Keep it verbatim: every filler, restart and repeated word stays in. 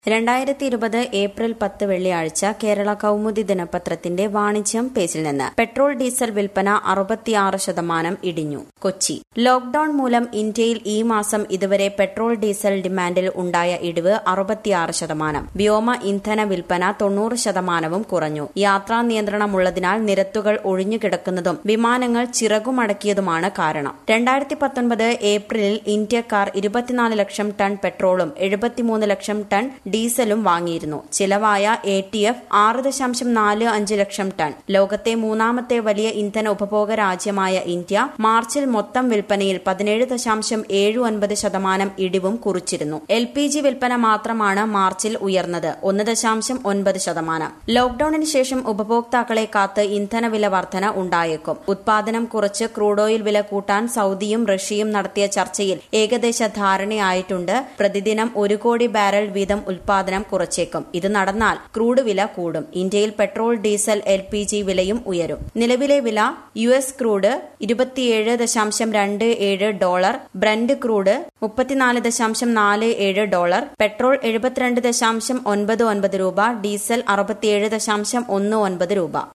രണ്ടായിരത്തി ഇരുപത് ഏപ്രിൽ പത്ത് വെള്ളിയാഴ്ച കേരള കൗമുദി ദിനപത്രത്തിന്റെ വാണിജ്യം പേജിൽ നിന്ന് പെട്രോൾ ഡീസൽ വിൽപ്പന അറുപത്തിയാറ് ശതമാനം ഇടിഞ്ഞു. കൊച്ചി. ലോക്ഡൌൺ മൂലം ഇന്ത്യയിൽ ഈ മാസം ഇതുവരെ പെട്രോൾ ഡീസൽ ഡിമാൻഡിൽ ഉണ്ടായ ഇടിവ് അറുപത്തിയാറ് ശതമാനം. വ്യോമ ഇന്ധന വിൽപ്പന തൊണ്ണൂറ് ശതമാനവും കുറഞ്ഞു. യാത്രാ നിയന്ത്രണമുള്ളതിനാൽ നിരത്തുകൾ ഒഴിഞ്ഞുകിടക്കുന്നതും വിമാനങ്ങൾ ചിറകുമടക്കിയതുമാണ് കാരണം. രണ്ടായിരത്തി പത്തൊൻപത് ഏപ്രിലിൽ ഇന്ത്യക്കാർ ഇരുപത്തിനാല് ലക്ഷം ടൺ പെട്രോളും എഴുപത്തിമൂന്ന് ലക്ഷം ടൺ ഡീസലും വാങ്ങിയിരുന്നു. ചിലവായ എ ടി എഫ് ആറ് ദശാംശം നാല് അഞ്ച് ലക്ഷം ടൺ. ലോകത്തെ മൂന്നാമത്തെ വലിയ ഇന്ധന ഉപഭോഗ രാജ്യമായ ഇന്ത്യ മാർച്ചിൽ മൊത്തം വിൽപ്പനയിൽ പതിനേഴ് ദശാംശം ഏഴ് ഒൻപത് ശതമാനം ഇടിവും കുറിച്ചിരുന്നു. എൽ പി ജി വിൽപ്പന മാത്രമാണ് മാർച്ചിൽ ഉയർന്നത്, ഒന്ന് ദശാംശം ഒൻപത് ശതമാനം. ലോക്ഡൌണിന് ശേഷം ഉപഭോക്താക്കളെ കാത്ത് ഇന്ധനവില വർധന ഉണ്ടായേക്കും. ഉത്പാദനം കുറച്ച് ക്രൂഡ് ഓയിൽ വില കൂട്ടാൻ സൌദിയും റഷ്യയും നടത്തിയ ചർച്ചയിൽ ഏകദേശ ധാരണയായിട്ടുണ്ട്. പ്രതിദിനം ഒരു കോടി ബാരൽ വീതം ഉൽപാദനം കുറച്ചേക്കും. ഇത് നടന്നാൽ ക്രൂഡ് വില കൂടും. ഇന്ത്യയിൽ petrol, diesel, L P G വിലയും ഉയരും. നിലവിലെ വില യു എസ് ക്രൂഡ് ഇരുപത്തിയേഴ് ദശാംശം രണ്ട് ഏഴ് ഡോളർ, ബ്രന്റ് ക്രൂഡ് മുപ്പത്തിനാല് ദശാംശം നാല് ഏഴ് ഡോളർ, പെട്രോൾ എഴുപത്തിരണ്ട് ദശാംശം ഒൻപത് ഒൻപത് രൂപ, ഡീസൽ അറുപത്തിയേഴ് ദശാംശം ഒന്ന് ഒൻപത് രൂപ.